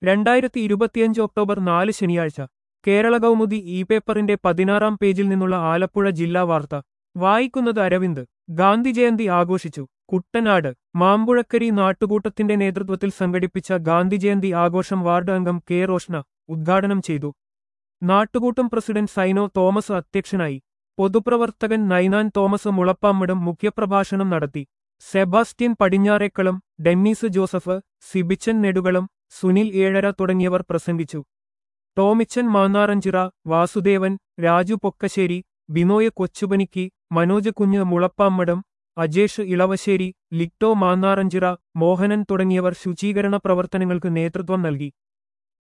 2025 October 4 ശനിയാഴ്ച Kerala Kaumudi E പേപ്പറിന്റെ 16-ാം പേജിൽ നിന്നുള്ള ആലപ്പുഴ ജില്ലാ വാർത്ത വായിക്കുന്നത് അരവിന്ദ്. ഗാന്ധി ജയന്തി ആഘോഷിച്ചു. കുട്ടനാട് മാമ്പുഴക്കരി നാട്ടുകൂട്ടത്തിന്റെ നേതൃത്വത്തിൽ സംഘടിപ്പിച്ച ഗാന്ധി ജയന്തി ആഘോഷം വാർഡ് അംഗം കെ റോഷ്ന ഉദ്ഘാടനം ചെയ്തു. നാട്ടുകൂട്ടം പ്രസിഡന്റ് സൈനോ തോമസ് അധ്യക്ഷനായി. പൊതുപ്രവർത്തകൻ നൈനാൻ തോമസ് മുളപ്പാമ്മടം മുഖ്യപ്രഭാഷണം നടത്തി. Sebastian Padinjarekkalam, Dennis Joseph, Sibichan Nedukalam, Sunil Ezhara തുടങ്ങിയവർ പ്രസംഗിച്ചു. ടോമിച്ചൻ മാന്നാറഞ്ചിറ, വാസുദേവൻ, രാജു പൊക്കശ്ശേരി, ബിനോയ് കൊച്ചുപനിക്ക്, മനോജ് കുഞ്ഞ് മുളപ്പാമ്മടം, അജേഷ് ഇളവശ്ശേരി, ലിക്ടോ മാന്നാറഞ്ചിറ, മോഹനൻ തുടങ്ങിയവർ ശുചീകരണ പ്രവർത്തനങ്ങൾക്ക് നേതൃത്വം നൽകി.